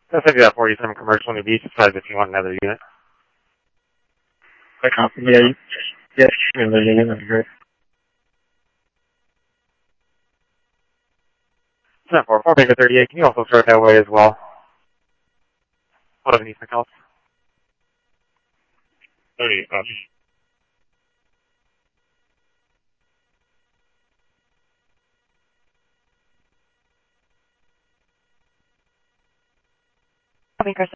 I'll send you that 47 commercial in the beach size if you want another unit. Yeah, yes, another unit, that'd be great. 744 Baker 38, can you also start that way as well? What other needs to help? 38, Baker